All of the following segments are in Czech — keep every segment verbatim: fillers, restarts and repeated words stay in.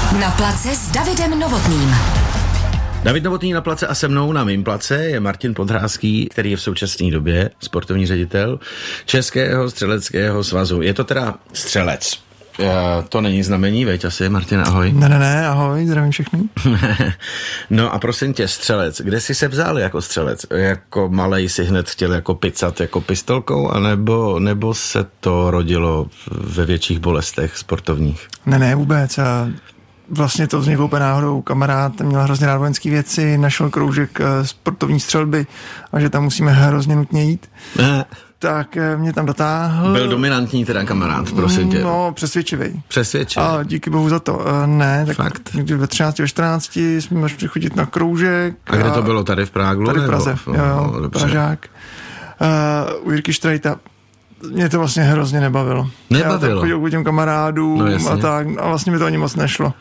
Na place s Davidem Novotným. David Novotný na place a se mnou na mým place je Martin Podhráský, který je v současné době sportovní ředitel Českého střeleckého svazu. Je to teda střelec. To není znamení, veď asi, Martin, ahoj. Ne, ne, ne, ahoj, zdravím všechny. No a prosím tě, střelec, kde jsi se vzal jako střelec? Jako malej si hned chtěl jako picat jako pistolkou, anebo, nebo se to rodilo ve větších bolestech sportovních? Ne, ne, vůbec. A vlastně to vzniklo úplně náhodou. Kamarád měl hrozně rád vojenský věci, našel kroužek sportovní střelby a že tam musíme hrozně nutně jít. Ne. Tak mě tam dotáhl. Byl dominantní teda kamarád, prosím tě. No, přesvědčivý. Přesvědčivý. A díky bohu za to. Ne, tak fakt? Někdy ve třinácti, ve čtrnácti jsme začali chodit na kroužek. A kde to bylo? Tady v Práglu? Tady v Praze, nebo? jo, jo, Pražák. Uh, u Jirky Štrajta. Mě to vlastně hrozně nebavilo. Nebavilo? Já tak chodil k těm kamarádům no, a tak a vlastně mi to ani moc nešlo.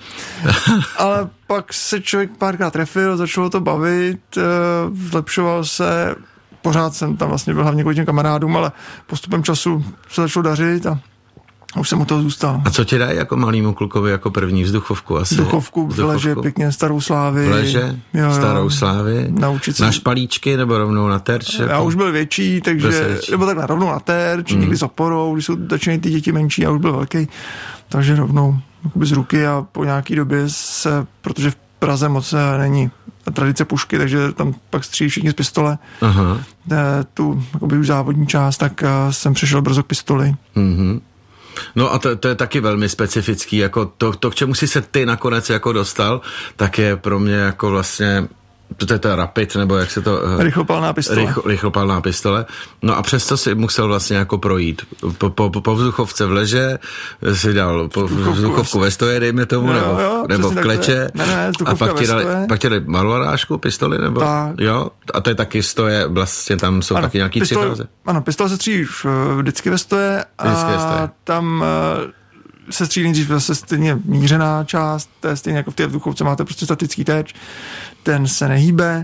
Ale pak se člověk párkrát trefil, začalo to bavit, zlepšoval se, pořád jsem tam vlastně byl hlavně kvůli těm kamarádům, ale postupem času se začalo dařit a už jsem u toho zůstal. A co ti dají jako malýmu klukovi jako první vzduchovku asi? Vzduchovku, v Leže, pěkně, Starou Slávy. V Leže, jo, Starou jo. Slávy. Naučit se. Na špalíčky nebo rovnou na terč? Já jako? Už byl větší, takže, nebo takhle rovnou na terč, mm. někdy s oporou, když jsou začínají ty děti menší, já už byl velký, takže rovnou z ruky a po nějaký době se, protože v Praze moc není tradice pušky, takže tam pak střílí všichni z pistole. Aha. Tu jakoby už závodní část, tak jsem přešel brzo k pistoli. Mhm. No a to, to je taky velmi specifický, jako to, to, k čemu si se ty nakonec jako dostal, tak je pro mě jako vlastně, to je to rapid, nebo jak se to... Rychlopalná pistole. Rychl, rychlopalná pistole. No a přesto si musel vlastně jako projít. Po, po, po vzduchovce v Leže si dal po vzduchovku ve stoje, dejme tomu, jo, nebo, jo, nebo v kleče. Ne, ne, a pak ti dali, pak ti dali malorážku, pistoli, nebo? Tak. Jo? A to je taky stoje, vlastně tam jsou ano, taky nějaký tři fáze. Ano, pistole se střílí vždycky ve stoje a vždycky ve stoje. Tam se střílí nejdřív zase stejně mířená část, to je stejně jako v té vzduchovce, máte prostě statický terč, ten se nehýbe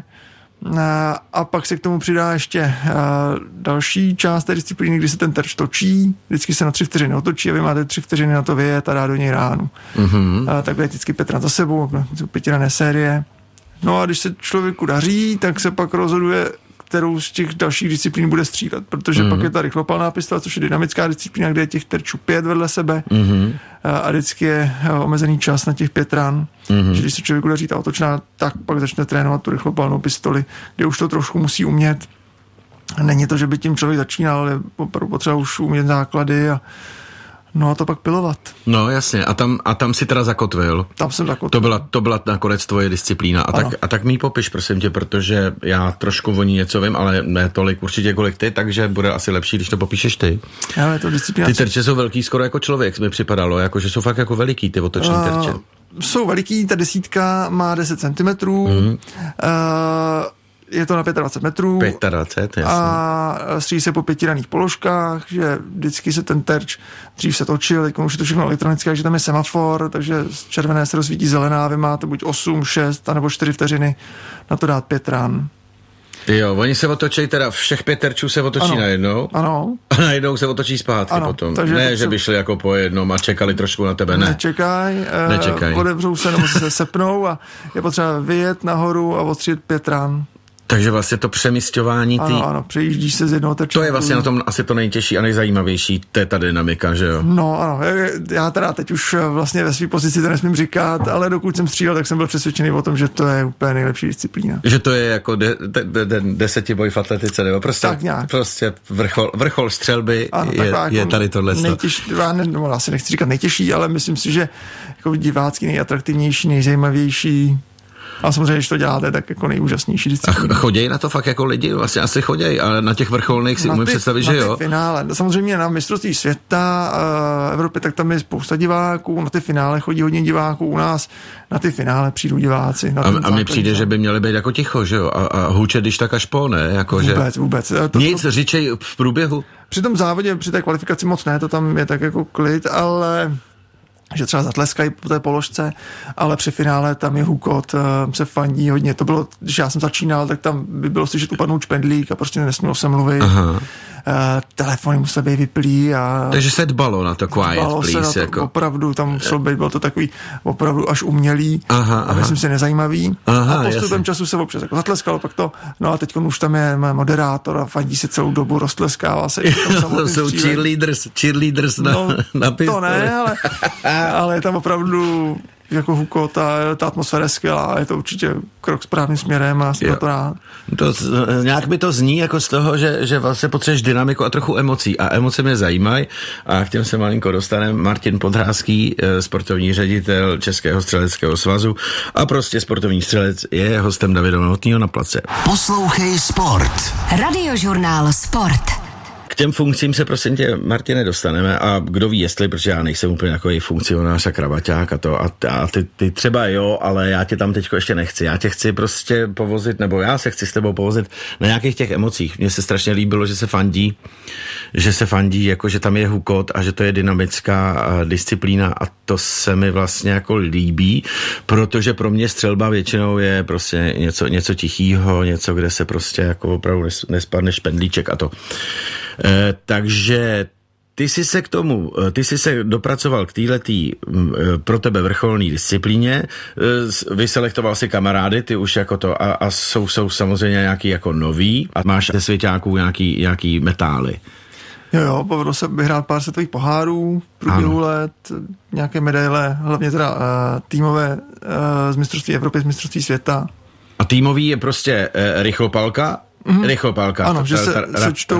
a, a pak se k tomu přidá ještě a, další část té disciplíny, kdy se ten terč točí, vždycky se na tři vteřiny otočí a vy máte tři vteřiny na to vyjet a dát do něj ránu. Mm-hmm. A takhle je vždycky pět ran za sebou, pětirané série. No a když se člověku daří, tak se pak rozhoduje, kterou z těch dalších disciplín bude střílet, protože mm-hmm. pak je ta rychlopalná pistole, což je dynamická disciplína, kde je těch terčů pět vedle sebe mm-hmm. a vždycky je omezený čas na těch pět ran, mm-hmm. že když se člověku daří ta otočná, tak pak začne trénovat tu rychlopalnou pistoli, kde už to trošku musí umět. Není to, že by tím člověk začínal, ale opravdu potřeba už umět základy a no a to pak pilovat. No jasně, a tam, a tam si teda zakotvil. Tam jsem zakotvil. To byla, to byla nakonec tvoje disciplína. A tak, a tak mi popiš, prosím tě, protože já trošku o ní něco vím, ale ne tolik určitě kolik ty, takže bude asi lepší, když to popíšeš ty. Já, je to disciplína. Ty terče jsou velký skoro jako člověk, mi připadalo, jako že jsou fakt jako veliký ty otoční terče. Uh, jsou veliký, ta desítka má deset centimetrů. Mm. Uh, Je to na dvacet pět metrů dvacet pět, jasně. A střílí se po pětiraných položkách, že vždycky se ten terč, dřív se točil, teď už je to všechno elektronické, že tam je semafor, takže z červené se rozsvítí zelená, vy máte buď osm, šest, anebo čtyři vteřiny na to dát pět ran. Jo, oni se otočí, teda všech pět terčů se otočí ano, najednou. Ano. A najednou se otočí zpátky ano, potom. Ne, že se... by šli jako po jednom a čekali trošku na tebe, ne. Nečekaj, Nečekaj. Uh, odevřou se nebo se sepnou a je potřeba vyjet nahoru a odstřílet pět ran. Takže vlastně to přemísťování tý... Ano, ano, přejíždíš se z jednoho terče. To je vlastně na tom asi to nejtěžší a nejzajímavější, to je ta dynamika, že jo? No ano, já teda teď už vlastně ve své pozici to nesmím říkat, ale dokud jsem střílel, tak jsem byl přesvědčený o tom, že to je úplně nejlepší disciplína. Že to je jako de, de, de, de, desetiboj v atletice, nebo prostě, tak nějak. Prostě vrchol, vrchol střelby ano, je, je tady tohle. Nejtěžší, já ne, no, asi nechci říkat nejtěžší, ale myslím si, že jako divácky nejatraktivnější, nejzajímavější. A samozřejmě, když to děláte, tak jako nejúžasnější disciplína. A chodějí na to fakt jako lidi? Vlastně asi chodějí, ale na těch vrcholných si umím představit, že jo? Na ty finále. Samozřejmě na mistrovství světa uh, Evropy, tak tam je spousta diváků, na ty finále chodí hodně diváků, u nás na ty finále přijdou diváci. Na a a mi přijde, že by měli být jako ticho, že jo? A, a huče, když tak až po, ne? Jako, vůbec, že... vůbec. To, Nic, to... řičej v průběhu? Při tom závodě, při té kvalifikaci moc ne, to tam je tak jako klid, ale... že třeba zatleskají po té položce, ale při finále tam je hukot, se fandí hodně. To bylo, když já jsem začínal, tak tam by bylo slyšet upadnout špendlík a prostě nesmělo se mluvit. Aha. telefony musely být vyplý a... Takže se dbalo na to quiet please. To, jako. Opravdu, tam muselo být, bylo to takový opravdu až umělý aha, a myslím si nezajímavý. Aha, a postupem jasný. Času se občas jako zatleskalo, pak to, no a teď už tam je moderátor a fandí se celou dobu, roztleskává se. To jsou cheerleaders, cheerleaders na, no, na pistoli. To ne, ale, ale je tam opravdu jako huko, ta, ta atmosféra je skvělá, je to určitě krok správným směrem a jsem to rád. To, nějak by to zní jako z toho, že, že vlastně potřebuješ dynamiku a trochu emocí a emoce mě zajímají a k těm se malinko dostaneme. Martin Podhrázký, sportovní ředitel Českého střeleckého svazu a prostě sportovní střelec, je hostem Davida Novotného na place. Poslouchej Sport. Radiožurnál Sport. K těm funkcím se prosím tě, Martine, dostaneme a kdo ví jestli, protože já nejsem úplně takový funkcionář a kravaťák a to a, a ty, ty třeba jo, ale já tě tam teďko ještě nechci. Já tě chci prostě povozit, nebo já se chci s tebou povozit na nějakých těch emocích. Mně se strašně líbilo, že se fandí, že se fandí, jako že tam je hukot a že to je dynamická disciplína a to se mi vlastně jako líbí, protože pro mě střelba většinou je prostě něco, něco tichýho, něco, kde se prostě jako opravdu nespadne špendlíček a to. Eh, takže ty jsi se k tomu, ty jsi se dopracoval k téhletý pro tebe vrcholný disciplíně, vyselektoval si kamarády, ty už jako to a, a jsou, jsou samozřejmě nějaký jako nový a máš ze svěťáků nějaký, nějaký metály. Jo, jo, povedlo se vyhrát pár světových pohárů, průběhu let, nějaké medaile, hlavně teda uh, týmové uh, z mistrovství Evropy, z mistrovství světa. A týmový je prostě uh, rychlopalka? Mm-hmm. Rychlopálka. Ano, že se sečtou,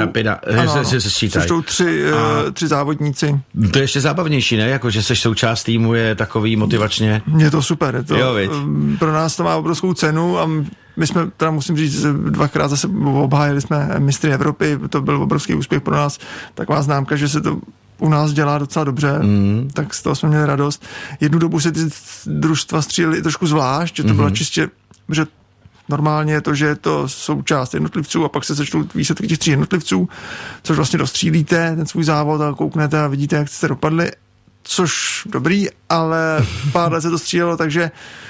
sečtou tři, a tři závodníci. To je ještě zábavnější, ne? Jako, že seš součást týmu je takový motivačně. Je to super. Je to, jo, pro nás to má obrovskou cenu a my jsme, teda musím říct, dvakrát zase obhájili jsme mistry Evropy, to byl obrovský úspěch pro nás. Taková známka, že se to u nás dělá docela dobře, mm. tak z toho jsme měli radost. Jednu dobu se ty družstva střílely trošku zvlášť, že to mm-hmm. bylo čistě, že normálně je to, že je to součást jednotlivců a pak se začnou výsledky těch tří jednotlivců, což vlastně dostřílíte ten svůj závod a kouknete a vidíte, jak jste dopadli, což dobrý, ale pár let se to střílelo, takže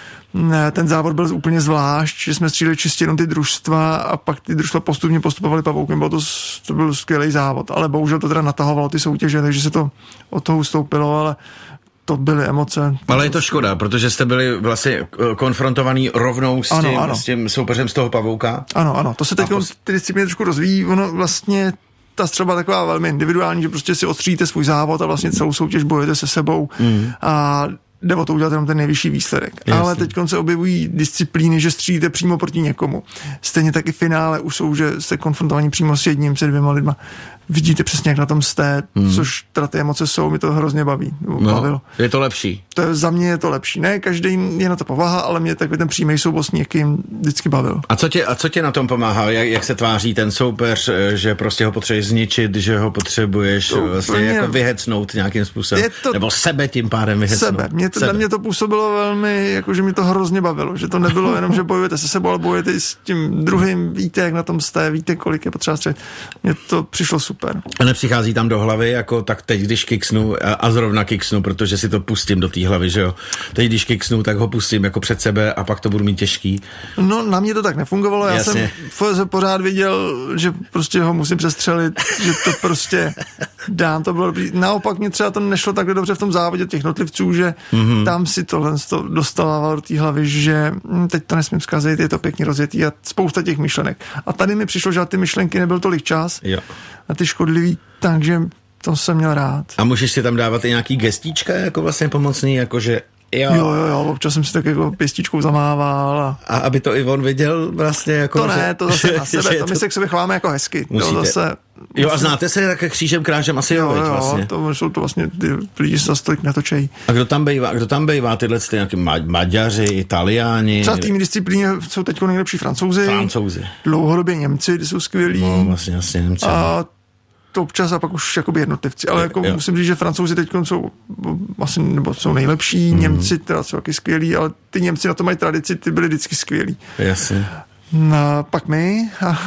ten závod byl úplně zvlášť, že jsme stříleli čistě jenom ty družstva a pak ty družstva postupně postupovaly pavoukem, bylo to, to byl skvělý závod, ale bohužel to teda natahovalo ty soutěže, takže se to od toho ustoupilo, ale to byly emoce. Ale je to škoda, protože jste byli vlastně konfrontovaný rovnou s, ano, tím, ano. s tím soupeřem z toho pavouka. Ano, ano, to se teď pos... ty disciplíny trošku rozvíjí, ono vlastně ta střelba taková velmi individuální, že prostě si odstříjíte svůj závod a vlastně celou soutěž bojujete se sebou mm. a jde o to udělat jenom ten nejvyšší výsledek. Jasně. Ale teď se objevují disciplíny, že střílíte přímo proti někomu. Stejně tak i finále už jsou, že jste konfrontovaní přímo s jedním, se dvěma lidma. Vidíte přesně, jak na tom jste, hmm. což teda ty emoce jsou, mi to hrozně baví. No, je to lepší. To je, za mě je to lepší. Ne, každý je na to povaha, ale mě takový ten přímý souboj s někým vždycky bavil. A co tě, a co tě na tom pomáhá? Jak, jak se tváří ten soupeř, že prostě ho potřebuješ zničit, že ho potřebuješ to vlastně mě, jako vyhecnout nějakým způsobem? To, nebo sebe tím pádem vyhecnout? Sebe. Mě to, sebe. Na mě to působilo velmi, jako že mi to hrozně bavilo. Že to nebylo jenom, že bojujete se sebou, ale bojujete i s tím druhým, víte, jak na tom jste, víte, kolik je potřeba střelit. Mně to přišlo super. A nepřichází tam do hlavy, jako tak teď, když kiksnu a, a zrovna kiksnu, protože si to pustím do té hlavy, že jo. Teď, když kiksnu, tak ho pustím jako před sebe a pak to budu mít těžký. No, na mě to tak nefungovalo. Já Jasně. jsem pořád viděl, že prostě ho musím přestřelit, že to prostě dám, to bylo dobrý. Naopak mě třeba to nešlo takhle dobře v tom závodě těch notlivců, že mm-hmm. tam si tohle to dostával do té hlavy, že teď to nesmím zkazit, je to pěkně rozjetý a spousta těch myšlenek. A tady mi přišlo, že na ty myšlenky nebyl tolik čas, jo. na ty škodlivý, takže to jsem měl rád. A můžeš si tam dávat i nějaký gestíčka jako vlastně pomocný, jakože jo. Jo, jo, jo, občas jsem si tak jako pěstičkou zamával. A, a aby to i on viděl vlastně jako... To ne, to zase na sebe, to my se k sobě chováme jako hezky. Musíte. To zase... Jo, a znáte se tak křížem krážem asi jo, jo, jo vlastně. To jsou to vlastně, ty lidi se zase tolik netočejí. A kdo tam bejvá, kdo tam bejvá tyhle ty nějaký Maďaři, Italiáni? Třeba v týmní disciplíně jsou teď nejlepší Francouzi. Francouzi. Dlouhodobě Němci, ty jsou skvělí. No, vlastně, vlastně Němci. A to občas a pak už jakoby jednotlivci, ale jako musím říct, že Francouzi teď jsou asi, nebo jsou nejlepší, mm. Němci teda jsou taky skvělí, ale ty Němci na to mají tradici, ty byli vždycky skvělí. Jasně. No, pak my. A,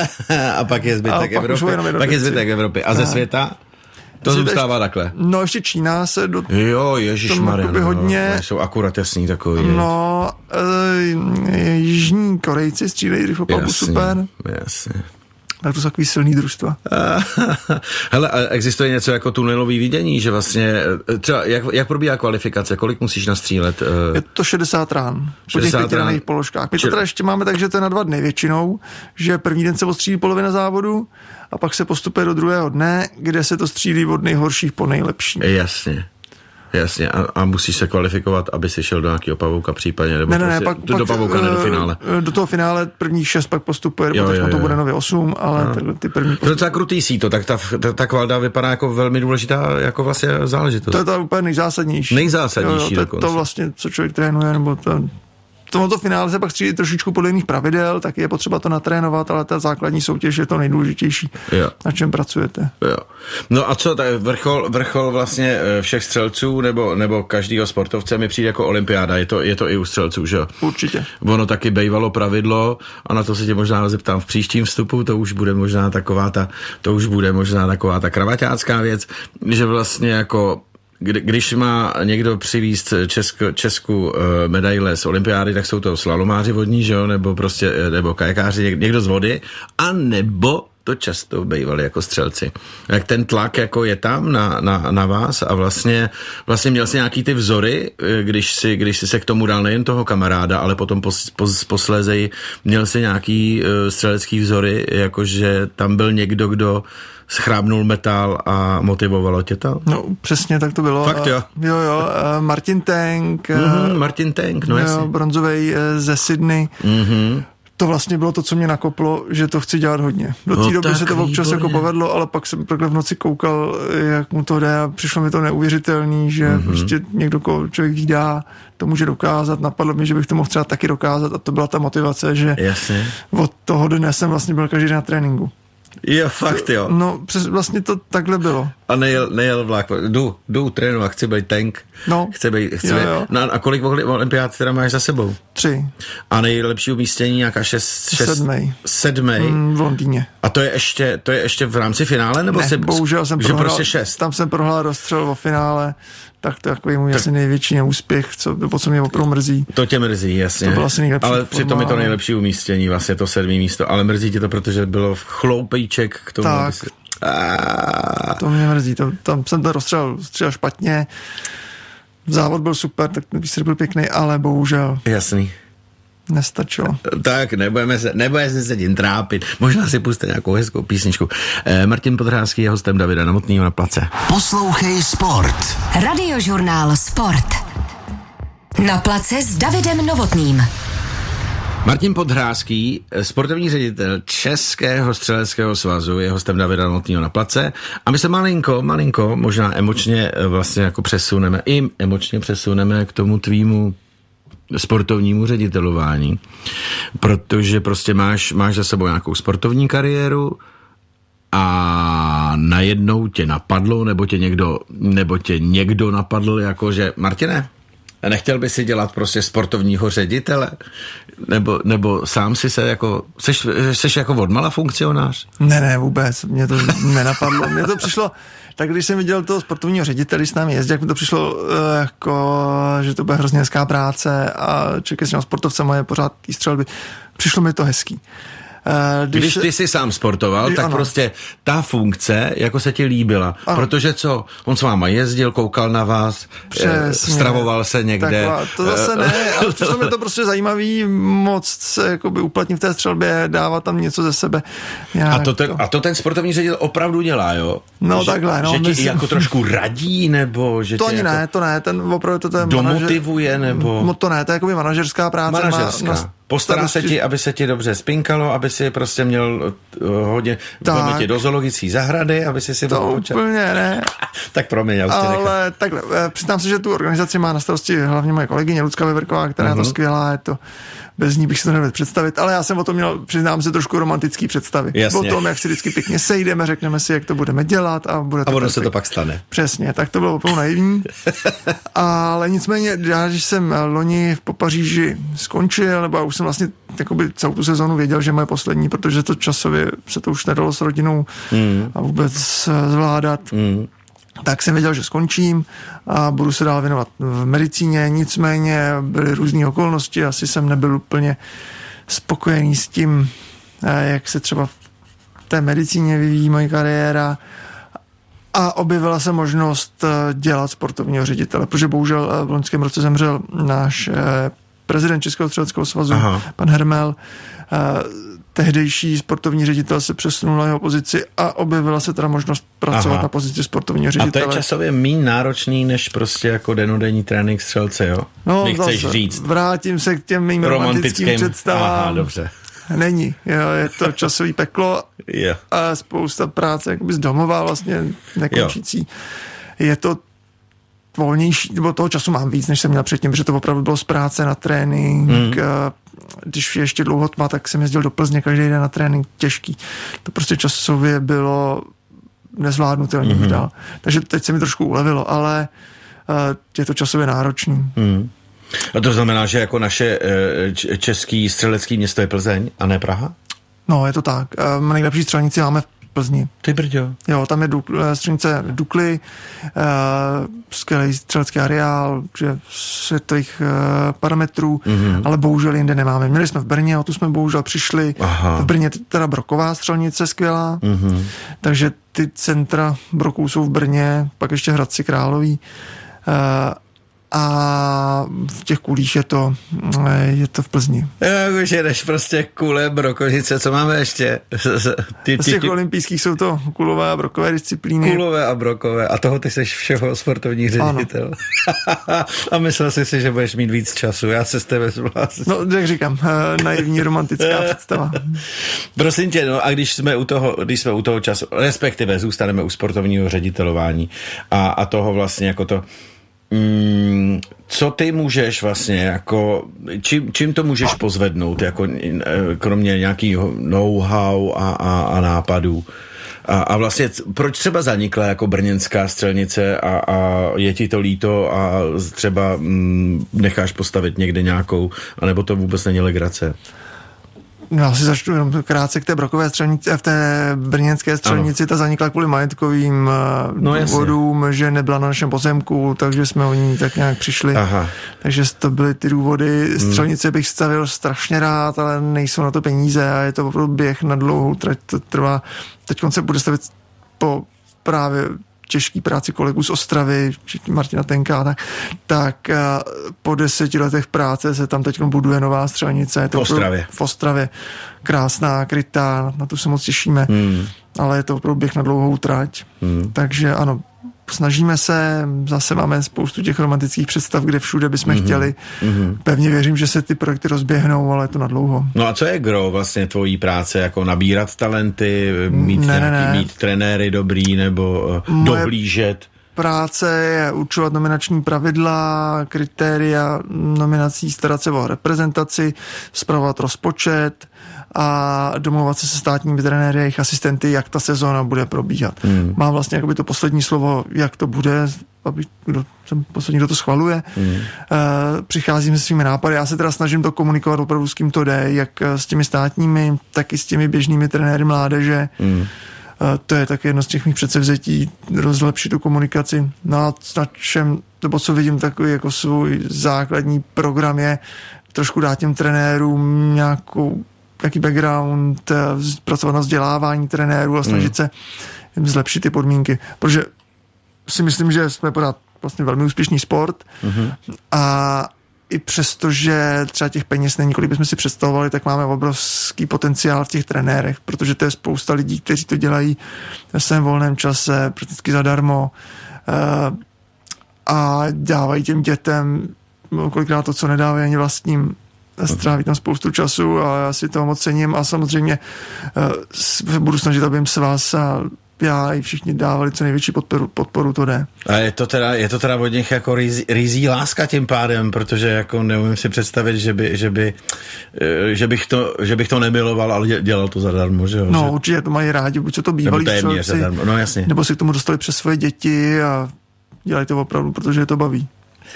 a pak je zbytek Evropy. Pak je zbytek Evropy. A ze světa? To Zbytek, zůstává takhle. No, ještě Čína se do... Jo, ježišmarja. No, hodně... Jsou akurát jasný takový. No, e, jižní Korejci střílejí rychlopalbu super. Jasně. Tak to jsou takový silný družstva. Hele, existuje něco jako tunelový vidění, že vlastně, třeba jak, jak probíhá kvalifikace, kolik musíš nastřílet? Je to šedesát rán, po těch pěti daných položkách. My to teda ještě máme tak, že to je na dva dny většinou, že první den se odstřílí polovina závodu a pak se postupuje do druhého dne, kde se to střílí od nejhorších po nejlepší. Jasně. Jasně, a, a musíš se kvalifikovat, aby si šel do nějakého pavouka případně, nebo ne, ne, prostě pak, do, do pavouka, ne do finále. Do toho finále prvních šest pak postupuje, nebo teď to bude nově osm, ale no. ty první... To je docela krutý síto, tak ta, ta, ta kvalda vypadá jako velmi důležitá jako vlastně záležitost. To je ta úplně nejzásadnější. Nejzásadnější jo, jo, dokonce. To vlastně, co člověk trénuje, nebo to... Tomuto finále se pak střílí trošičku podle jiných pravidel, tak je potřeba to natrénovat, ale ta základní soutěž je to nejdůležitější, jo. Na čem pracujete. Jo. No a co, tak vrchol, vrchol vlastně všech střelců nebo, nebo každýho sportovce mi přijde jako olympiáda, je to, je to i u střelců, že jo? Určitě. Ono taky bejvalo pravidlo a na to se tě možná zeptám v příštím vstupu, to už bude možná taková ta, to už bude možná taková ta kravaťácká věc, že vlastně jako Kdy, když má někdo přivízt Česko, Česku uh, medaile z olympiády, tak jsou to slalomáři vodní, že jo, nebo prostě, nebo kajakáři, někdo z vody, a nebo to často bývali jako střelci. Jak ten tlak jako je tam na, na, na vás a vlastně, vlastně měl jsi nějaký ty vzory, když si, když si se k tomu dal nejen toho kamaráda, ale potom pos, pos, posléze měl jsi nějaký uh, střelecký vzory, jakože tam byl někdo, kdo schrábnul metal a motivovalo tě to? No přesně tak to bylo. Fakt jo? Jo, jo, Martin Tank. Mm-hmm, Martin Tank, no jasně. Bronzovej ze Sydney. Mm-hmm. To vlastně bylo to, co mě nakoplo, že to chci dělat hodně. Do té no, doby se to občas výborně. Jako povedlo, ale pak jsem takhle v noci koukal, jak mu to jde a přišlo mi to neuvěřitelný, že mm-hmm. prostě někdo, koho člověk vídá, to může dokázat. Napadlo mi, že bych to mohl třeba taky dokázat a to byla ta motivace, že jasně. Od toho dne jsem vlastně byl každý den na tréninku. Jo, fakt jo. No, přes, vlastně to takhle bylo. A nejel, nejel vlak. Jdu, jdu trénovat, chci být tank. No. Chci být, chci jo, být. jo. No a kolik olympiád teda máš za sebou? Tři. A nejlepší umístění nějaká šest? šest sedmej. Sedmej? Mm, v Londýně. A to je ještě, to je ještě v rámci finále? Nebo ne, si, bohužel jsem že prohrál, prostě šest? Tam jsem prohrál rozstřel o finále, tak to je takový můj tak, asi největší neúspěch, co, po co mě opravdu mrzí. To tě mrzí, jasně. To bylo asi nejlepší ale forma, přitom je to nejlepší umístění, vlastně to sedmý místo, ale mrzí tě to, protože bylo chloupejček k tomu. Tak, si... to mě mrzí, to, tam jsem ten rozstřel střílel špatně, závod byl super, tak výsledek byl pěkný, ale bohužel. Jasný. Nestačilo. Tak, nebudeme se, nebudeme se tím trápit. Možná si puste nějakou hezkou písničku. Eh, Martin Podhráský je hostem Davida Novotnýho na place. Poslouchej Sport. Radiožurnál Sport. Na place s Davidem Novotným. Martin Podhráský, sportovní ředitel Českého střeleckého svazu, je hostem Davida Novotnýho na place. A my se malinko, malinko, možná emočně vlastně jako přesuneme, i emočně přesuneme k tomu tvýmu sportovnímu ředitelování, protože prostě máš, máš za sebou nějakou sportovní kariéru a najednou tě napadlo, nebo tě někdo, nebo tě někdo napadl, jakože Martine, nechtěl by si dělat prostě sportovního ředitele? Nebo, nebo sám si se jako, seš, seš jako odmala funkcionář? Ne, ne, vůbec, mě to nenapadlo, mně to přišlo. Tak když jsem viděl toho sportovního ředitele, když s námi jezdil, jak mi to přišlo jako, že to bude hrozně hezká práce a člověk s těma sportovcema je pořád tý střelby. Přišlo mi to hezký. Když, když ty jsi sám sportoval, tak ano. Prostě ta funkce jako se ti líbila. Ano. Protože co? On s váma jezdil, koukal na vás, přesně. Stravoval se někde. Taková, to zase ne, ale přišlo mi to prostě zajímavý moc se jakoby uplatnit v té střelbě, dávat tam něco ze sebe. A to, ten, a to ten sportovní ředitel opravdu dělá, jo? No že, takhle, no. Že ti myslím, jako trošku radí, nebo že to ani jako ne, to ne, ten opravdu to, to je domotivuje, manažer, nebo... No to ne, to je jakoby manažerská práce. Manažerská. Má, Postará se ti, aby se ti dobře spinkalo, aby si prostě měl uh, hodně, hodně tě do zoologické zahrady, aby si si to poučil. úplně ne. Tak promiň, já už tě nechám. Ale takhle, přiznám se, že tu organizaci má na starosti hlavně moje kolegyně Lucka Veverková, která uh-huh. je to skvělá, je to, bez ní bych si to nevěděl představit, ale já jsem o tom měl, přiznám se, trošku romantický představy. Jasně. O tom, jak si vždycky pěkně sejdeme, řekneme si, jak to budeme dělat a bude to. A ono se to pak stane. Přesně, tak to bylo opravdu naivní. Ale nicméně, já, když jsem loni v Paříži skončil, nebo já už jsem vlastně takoby celou tu sezonu věděl, že moje poslední, protože to časově se to už nedalo s rodinou mm. a vůbec zvládat. Mm. Tak jsem věděl, že skončím a budu se dál věnovat v medicíně, nicméně byly různé okolnosti, asi jsem nebyl úplně spokojený s tím, jak se třeba v té medicíně vyvíjí moje kariéra a objevila se možnost dělat sportovního ředitele, protože bohužel v loňském roce zemřel náš prezident Českého střeleckého svazu, Aha. pan Hermel. Tehdejší sportovní ředitel se přesunul na jeho pozici a objevila se teda možnost pracovat Aha. na pozici sportovního ředitele. A to je časově méně náročný, než prostě jako denodenní trénink střelce, jo? No, chceš říct. Vrátím se k těm mým romantickým představám. Aha, dobře. Není. Jo, je to časový peklo yeah. a spousta práce jakoby z domova vlastně nekončící. Jo. Je to volnější, nebo toho času mám víc, než jsem měl předtím, protože to opravdu bylo z práce na trénink. Mm. Když ještě dlouho tma, tak jsem jezdil do Plzně každý den na trénink, těžký. To prostě časově bylo nezvládnutelný. Mm-hmm. dál. Takže teď se mi trošku ulevilo, ale je to časově náročný. Mm. A to znamená, že jako naše český střelecký město je Plzeň a ne Praha? No, je to tak. Nejlepší střelnici máme v Plzni. Ty brďo. Jo, tam je Dukl, střelnice Dukly, uh, skvělý střelecký areál, že světových uh, parametrů, mm-hmm. ale bohužel jinde nemáme. Měli jsme v Brně, o tu jsme bohužel přišli. Aha. V Brně teda Broková střelnice skvělá, mm-hmm. takže ty centra Broků jsou v Brně, pak ještě Hradci Králový. Uh, a v těch kulích je to, je to v Plzni. Už jedeš prostě kule, brokovice, co máme ještě? Ty, ty, Z těch ty... olympijských jsou to kulové a brokové disciplíny. Kulové a brokové. A toho ty jsi všeho sportovní ředitel. A myslel jsi si, že budeš mít víc času. Já se s tebe zblázním. No, jak říkám, naivní romantická představa. Prosím tě, no a když jsme u toho, když jsme u toho času, respektive zůstaneme u sportovního ředitelování a, a toho vlastně jako to Mm, co ty můžeš vlastně jako, čím, čím to můžeš pozvednout, jako kromě nějakého know-how a, a, a nápadů? A, a vlastně proč třeba zanikla jako brněnská střelnice a, a je ti to líto a třeba mm, necháš postavit někde nějakou, anebo to vůbec není legrace? Já si začnu jenom krátce k té brokové střelnici, v té brněnské střelnici, ano. Ta zanikla kvůli majetkovým no, důvodům, jasně. Že nebyla na našem pozemku, takže jsme o ní tak nějak přišli. Aha. Takže to byly ty důvody. Střelnice bych stavil strašně rád, ale nejsou na to peníze a je to opravdu běh na dlouhou trať, to trvá. Teď se bude stavit po právě těžký práci kolegů z Ostravy, včetně Martina Tenka, tak, tak po deseti letech práce se tam teď buduje nová střelnice. Je to v Ostravě. V Ostravě. Krásná, krytá, na to se moc těšíme, hmm. ale je to opravdu běh na dlouhou trať. Hmm. Takže ano, snažíme se, zase máme spoustu těch romantických představ, kde všude bychom mm-hmm. chtěli. Mm-hmm. Pevně věřím, že se ty projekty rozběhnou, ale je to na dlouho. No a co je gro vlastně tvojí práce? Jako nabírat talenty, mít, ne, nějaký, ne, ne. mít trenéry dobrý nebo uh, dohlížet? Práce je určovat nominační pravidla, kritéria nominací, starat se o reprezentaci, spravovat rozpočet a domluvat se se státními trenéry a jejich asistenty, jak ta sezóna bude probíhat. Hmm. Mám vlastně jakoby to poslední slovo, jak to bude, aby kdo, jsem poslední, kdo to schvaluje. Hmm. Uh, přicházím se svými nápady, já se teda snažím to komunikovat opravdu s kým to jde, jak s těmi státními, tak i s těmi běžnými trenéry mládeže. Hmm. To je také jedno z těch mých předsevzetí, rozlepšit tu komunikaci. No a na čem, nebo co vidím takový jako svůj základní program je trošku dát těm trenérům nějakou, nějaký background, pracovat na vzdělávání trenérů a snažit mm. se jim zlepšit ty podmínky. Protože si myslím, že jsme pořád vlastně velmi úspěšný sport mm-hmm. a i přesto, že třeba těch peněz není, kolik bychom si představovali, tak máme obrovský potenciál v těch trenérech, protože to je spousta lidí, kteří to dělají ve svém volném čase, prakticky zadarmo uh, a dávají těm dětem kolikrát to, co nedávají ani vlastním, stráví tam spoustu času a já si toho moc cením a samozřejmě uh, budu snažit, abych se vás a já i všichni dávali co největší podporu, podporu to jde. A je to teda, je to teda od nich jako rizí, rizí láska tím pádem, protože jako neumím si představit, že, by, že, by, že, bych to, že bych to nemiloval, ale dělal to zadarmo, že jo? No že... určitě to mají rádi, buď co to bývalí střelci, no, jasně. nebo si k tomu dostali přes svoje děti a dělají to opravdu, protože je to baví.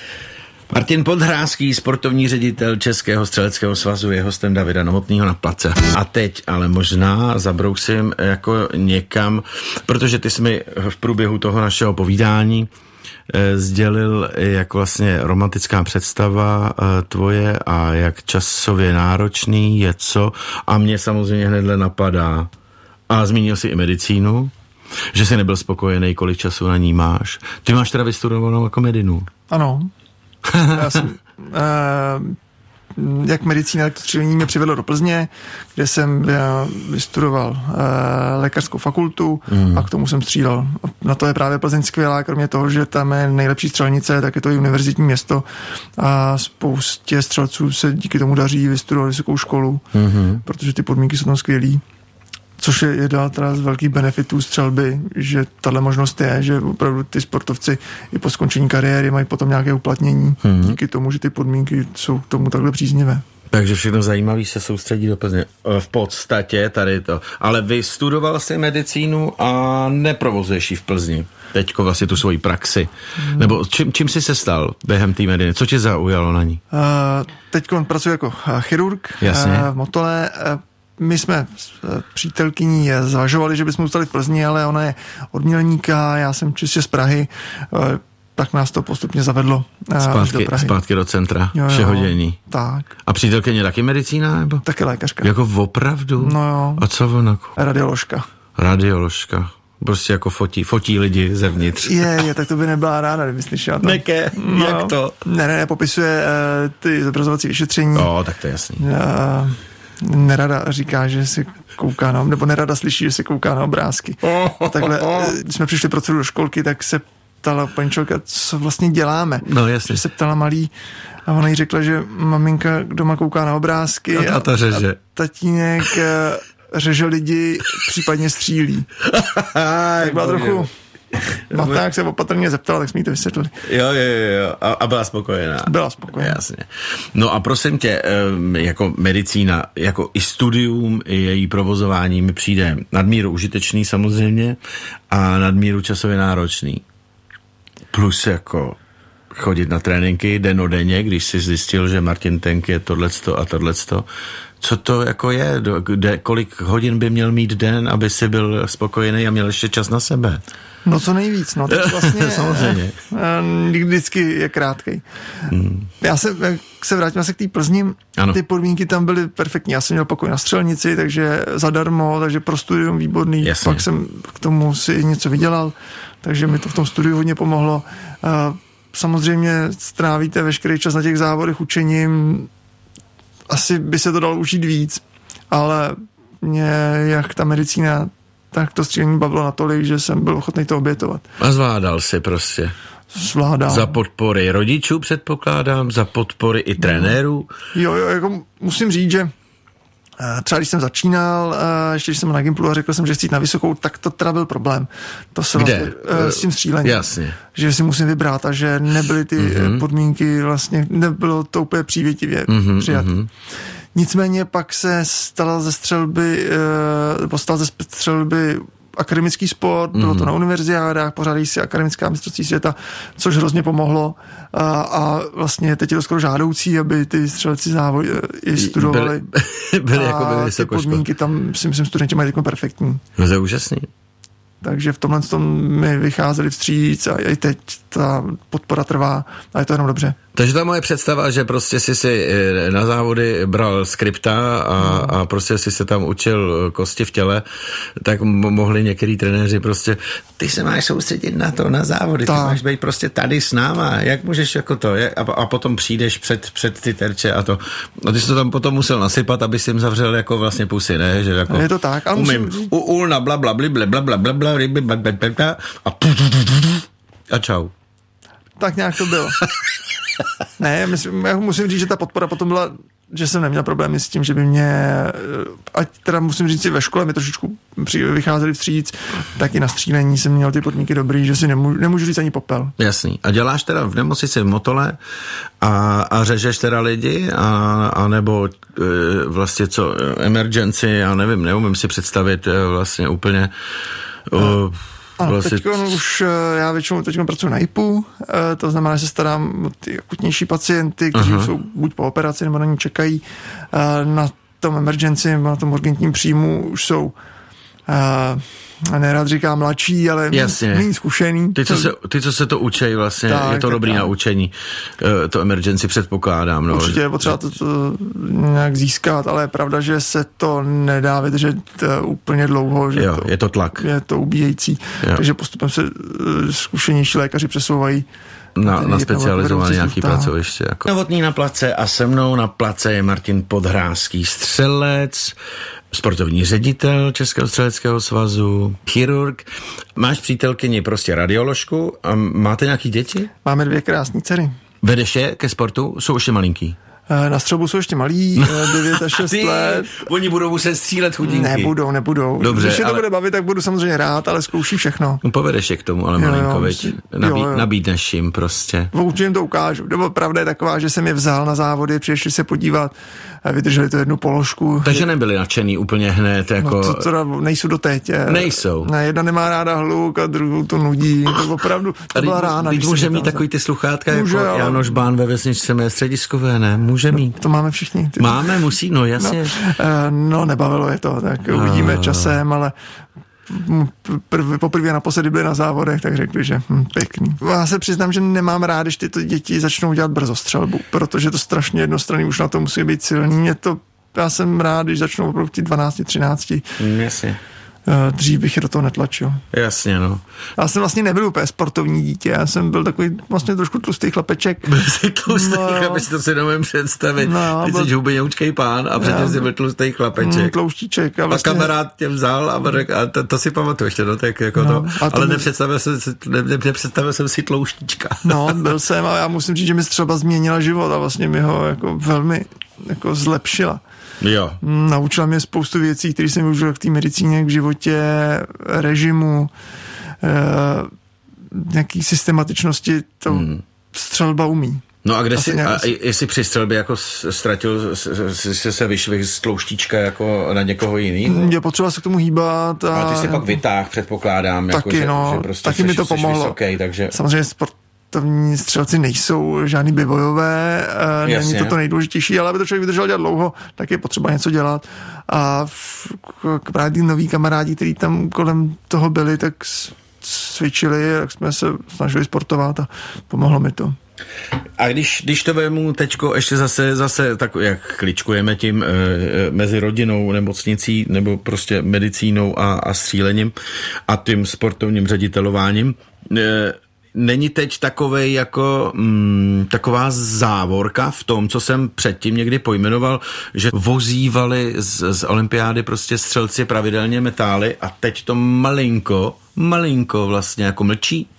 Martin Podhrázký, sportovní ředitel Českého střeleckého svazu, je hostem Davida Novotného na Place. A teď ale možná zabrousím jako někam, protože ty jsi mi v průběhu toho našeho povídání eh, sdělil, jak vlastně romantická představa eh, tvoje a jak časově náročný je co. A mě samozřejmě hnedle napadá A zmínil jsi i medicínu, že jsi nebyl spokojený, kolik času na ní máš. Ty máš teda vystudovanou jako medinu. Ano. Já jsem, uh, jak medicína, tak to střílení mě přivedlo do Plzně, kde jsem vystudoval uh, lékařskou fakultu mm. a k tomu jsem střílel. Na to je právě Plzeň skvělá, kromě toho, že tam je nejlepší střelnice, tak je to i univerzitní město a spoustě střelců se díky tomu daří vystudovat vysokou školu, mm-hmm. protože ty podmínky jsou tam skvělý. Což je jedna teda z velkých benefitů střelby, že tahle možnost je, že opravdu ty sportovci i po skončení kariéry mají potom nějaké uplatnění hmm. díky tomu, že ty podmínky jsou k tomu takhle příznivé. Takže všechno zajímavé se soustředí do Plzně. V podstatě tady to. Ale vy studoval jsi medicínu a neprovozuješ ji v Plzni. Teďko vlastně tu svoji praxi. Hmm. Nebo čím, čím jsi se stal během té medicíny? Co tě zaujalo na ní? Uh, teďko pracuji jako chirurg Jasně. Uh, v Motole. Uh, My jsme s přítelkyní zvažovali, že bychom zůstali v Plzni, ale ona je od Mělníka, já jsem čistě z Prahy, tak nás to postupně zavedlo zpátky do Prahy. Zpátky do centra jo, jo, všeho dění. Tak. A přítelkyně taky medicína? Nebo? Taky lékařka. Jako opravdu? No jo. A co ona? Radioložka. Radioložka. Prostě jako fotí, fotí lidi zevnitř. Je, je, tak to by nebyla ráda, kdyby slyšela to. Neké, no, jak to? Ne, ne, ne, popisuje uh, ty zobrazovací vyšetření. No, tak to je jasný. Uh, nerada říká, že si kouká na, nebo nerada slyší, že si kouká na obrázky. Takhle, když jsme přišli pro celou do školky, tak se ptala paní čelka, co vlastně děláme. No jasně. Že se ptala malý a ona jí řekla, že maminka doma kouká na obrázky a, to řeže. a tatínek řeže lidi, případně střílí. Tak byla trochu... Maták se opatrně zeptal, tak jsme jí to vysvětlili. Jo, jo, jo. A, a byla spokojená. Byla spokojená. Jasně. No a prosím tě, jako medicína, jako i studium, i její provozování mi přijde nadmíru užitečný samozřejmě a nadmíru časově náročný. Plus jako chodit na tréninky denodenně, když jsi zjistil, že Martin Tenk je tohleto a tohleto. Co to jako je? Kde, kolik hodin by měl mít den, aby si byl spokojený a měl ještě čas na sebe? No co nejvíc, no tak vlastně samozřejmě. Vždycky je krátkej. Hmm. Já se, se vrátím se k té Plzni, ano. Ty podmínky tam byly perfektní. Já jsem měl pokoj na střelnici, takže zadarmo, takže pro studium výborný. Jasně. Pak jsem k tomu si něco vydělal, takže mi to v tom studiu hodně pomohlo. Samozřejmě strávíte veškerý čas na těch závodech učením. Asi by se to dalo užít víc, ale mě jak ta medicína, tak to střílení bavilo natolik, že jsem byl ochotný to obětovat. A zvládal si prostě. Zvládal. Za podpory rodičů předpokládám, za podpory i trenérů. Jo, jo, jako musím říct, že třeba když jsem začínal, ještě když jsem na Gimplu a řekl jsem, že chci jít na vysokou, tak to teda byl problém. To se Kde? Vlastně, s tím střílením. Jasně. Že si musím vybrat a že nebyly ty mm-hmm. podmínky, vlastně nebylo to úplně přívětivě mm-hmm, přijat. Mm-hmm. Nicméně pak se stala ze střelby, nebo stal ze střelby akademický sport, bylo mm-hmm. to na univerziádách, pořádají si akademická mistrovství světa, což hrozně pomohlo a, a vlastně teď je to skoro žádoucí, aby ty střelci závoj i studovali. Byly, byly a jako byly ty podmínky tam si myslím, studenti mají jako perfektní. No to je úžasný. Takže v tomhle tom mi vycházeli vstříc a i teď ta podpora trvá a je to jenom dobře. Takže ta moje představa, že prostě si si na závody bral skripta a, no. a prostě si se tam učil kosti v těle, tak mohli některý trenéři prostě, ty se máš soustředit na to, na závody, tak. Ty máš být prostě tady s náma, jak můžeš jako to, a, a potom přijdeš před, před ty terče a to. A ty jsi to tam potom musel nasypat, aby si jim zavřel jako vlastně pusy, ne? Že jako je to tak. Ale umím, musím... u, ulna, bla, bla, bla, bla, bla, bla, bla, bla, bla, bla, bla, bla, a a čau. Tak nějak to bylo. Ne, myslím, já musím říct, že ta podpora potom byla, že jsem neměl problémy s tím, že by mě, ať teda musím říct si ve škole mi trošičku vycházeli vstříc, tak i na střílení jsem měl ty podmínky dobrý, že si nemůžu, nemůžu říct ani popel. Jasný. A děláš teda v nemocnici v Motole a, a řežeš teda lidi a, a nebo e, vlastně co, emergency, já nevím, neumím si představit e, vlastně úplně e, ano, vlastně... teď už já většinou teď pracuji na I P U, to znamená, že se starám o ty akutnější pacienty, kteří uh-huh. jsou buď po operaci, nebo na ní čekají. Na tom emergency, na tom urgentním příjmu už jsou uh, nerad říkám mladší, ale méně zkušený. Ty, co se, ty, co se to učej vlastně, tak, je to dobrý tak, naučení. Uh, to emergency předpokládám. No. Určitě je potřeba to, to nějak získat, ale je pravda, že se to nedá vydržet uh, úplně dlouho. Že jo, to, je to tlak. Je to ubíjející. Jo. Takže postupem se uh, zkušenější lékaři přesouvají na, na specializované nějaký pracoviště. Jako. Novotný na place a se mnou na place je Martin Podhrázký, střelec, sportovní ředitel Českého střeleckého svazu, chirurg. Máš přítelkyni prostě radioložku a máte nějaký děti? Máme dvě krásné dcery. Vedeš je ke sportu? Jsou ještě malinký? Na střelbu jsou ještě malí, devět a šest let. Oni budou muset střílet chudinky. Nebudou, nebudou. Dobře, když je to ale... bude bavit, tak budu samozřejmě rád, ale zkouší všechno. No, povedeš je k tomu, ale malinko, veď. Nabí, nabídneš jim prostě. Určitě jim to ukážu. Nebo pravda je taková, že jsem je vzal na závody, přišli se podívat a vydrželi to jednu položku. Takže nebyli nadšený úplně hned, jako... No, to, to nejsou doteď. Nejsou. Ne, jedna nemá ráda hluk a druhou to nudí. To opravdu, to byla rána. Teď může mít takový ty sluchátka, může, jako ale... Jánoš Bán ve vesničce mé střediskové, ne? Může mít. No, to máme všichni. Ty. Máme, musí, no jasně. No, no nebavilo je to, tak uvidíme a... časem, ale prv, poprvé naposledy byli na závodech, tak řekli, že hm, pěkný. Já se přiznám, že nemám rád, když tyto děti začnou dělat brzo střelbu, protože to strašně jednostranný, už na to musí být silný. Mě to, já jsem rád, když začnou opravdu ti dvanáct třináct. Mm, jasně. Dřív bych je do toho netlačil. Jasně, no. Já jsem vlastně nebyl úplně sportovní dítě, já jsem byl takový vlastně trošku tlustý chlapeček. Byl jsi tlustý no, chlapeček, to si nemůžu představit. No, Ty byl... jsi hubeňoučkej pán a předtím jsi byl tlustý chlapeček. Mm, tlouštíček. A, vlastně... a kamarád tě vzal a, řekl, a to, to si pamatuješ, no, tak jako no, to. Ale to nepředstavil, jsem, ne, nepředstavil jsem si tlouštíčka. No, byl jsem a já musím říct, že mi třeba změnila život a vlastně mi ho jako velmi jako zlepšila. Jo. Naučila mě spoustu věcí, které jsem využil v té medicíně, k životě, režimu, e, nějaký systematičnosti, to hmm. střelba umí. No a kde jsi, a jestli při střelbě jako ztratil, jsi se vyšvih z tlouštíčka jako na někoho jiného? Je potřeba se k tomu hýbat. A, a ty jsi pak vytáh, předpokládám. Taky, jako, no, že, že prostě taky mi to pomohlo. Vysoký, takže... Samozřejmě sport sportovní střelci nejsou žádný bojové, není to to nejdůležitější, ale aby to člověk vydržel dělat dlouho, tak je potřeba něco dělat. A v, k, právě noví kamarádi, kteří tam kolem toho byli, tak cvičili, tak jsme se snažili sportovat a pomohlo mi to. A když, když to vemu teďko ještě zase, zase tak jak kličkujeme tím e, mezi rodinou, nemocnicí nebo prostě medicínou a, a střílením a tím sportovním ředitelováním, e, není teď takovej jako mm, taková závorka v tom, co jsem předtím někdy pojmenoval, že vozívali z, z olympiády prostě střelci pravidelně metály a teď to malinko, malinko vlastně jako mlčí.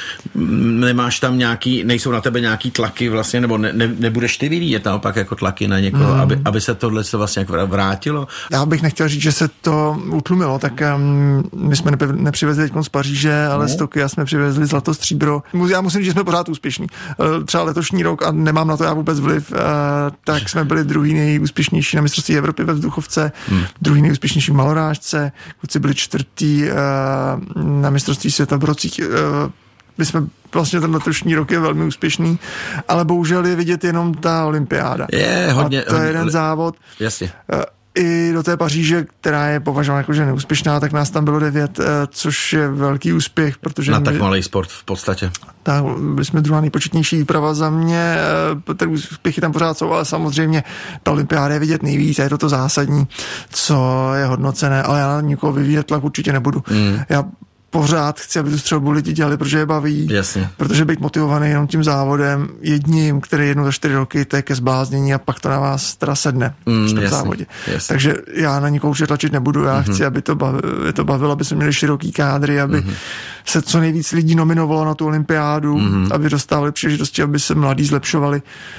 Nemáš tam nějaký, nejsou na tebe nějaký tlaky vlastně, nebo ne, ne, nebudeš ty vyvíjet naopak jako tlaky na někoho, hmm. aby, aby se tohle to vlastně vrátilo? Já bych nechtěl říct, že se to utlumilo, tak um, my jsme nepe, nepřivezli teď z Paříže, ale no. z Tokia jsme přivezli zlato, stříbro. Já musím říct, že jsme pořád úspěšní. Třeba letošní rok, a nemám na to já vůbec vliv, uh, tak jsme byli druhý nejúspěšnější na mistrovství Evropy ve vzduchovce, hmm. druhý nejúspěšnější v malorážce, kluci byli čtvrtý uh, na mistrovství světa v Brocích. Uh, My jsme vlastně ten letošní rok je velmi úspěšný, ale bohužel je vidět jenom ta olympiáda. Je hodně. A to je jeden závod. Jasně. I do té Paříže, která je považována jako, že neúspěšná, tak nás tam bylo devět, což je velký úspěch, protože... Na tak malý sport v podstatě. Tak, byli jsme druhá nejpočetnější výprava za mě, ty úspěchy tam pořád jsou, ale samozřejmě ta olympiáda je vidět nejvíc a je to to zásadní, co je hodnocené, ale já na nikoho vyvíjet tlak určitě nebudu. Mm. Já pořád chci, aby tu střelbu lidi dělali, protože je baví. Jasně. Protože být motivovaný jenom tím závodem jedním, který jednou za čtyři roky, to je ke zbláznění a pak to na vás teda sedne mm, v tom jasně, závodě. Jasně. Takže já na nikoho už tlačit nebudu. Já mm-hmm. chci, aby to bavilo, to bavilo, aby jsme měli široký kádry, aby mm-hmm. se co nejvíc lidí nominovalo na tu olympiádu, mm-hmm. aby dostávali příležitosti, aby se mladí zlepšovali,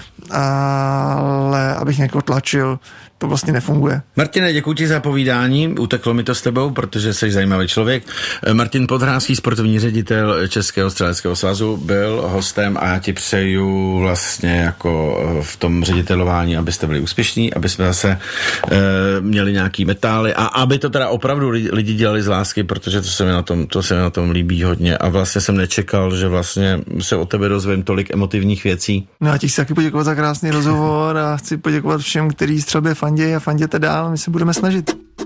ale abych někoho tlačil, to vlastně nefunguje. Martine, děkuji ti za povídání, uteklo mi to s tebou, protože jsi zajímavý člověk. Martin Podhrázký, sportovní ředitel Českého střeleckého svazu, byl hostem a já ti přeju vlastně jako v tom ředitelování, abyste byli úspěšní, aby jsme zase e, měli nějaký metály a aby to teda opravdu lidi dělali z lásky, protože to se mi na tom, to se mi na tom líbí hodně a vlastně jsem nečekal, že vlastně se o tebe dozvím tolik emotivních věcí. No a ti chci taky poděkovat za krásný rozhovor a chci poděkovat všem, kteří střelbě fandějí a fanděte dál, my se budeme snažit.